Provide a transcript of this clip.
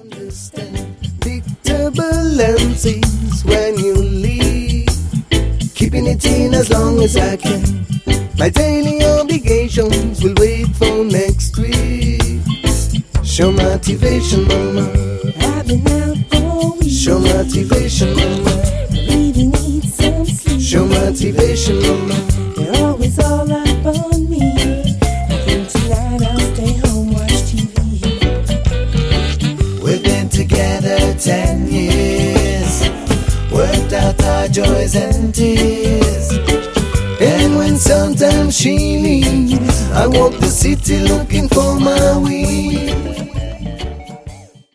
understand big turbulences when you leave. Keeping it in as long as I can. My daily obligations will wait for next week. Show motivation, mama. I've been out all week. Show motivation, mama. I really need some sleep. Show motivation, mama. They're always all up on me. I think tonight I'll stay home, watch TV. We've been together 10 years, worked out our joys and tears. And when sometimes she leaves, I walk the city looking for my way.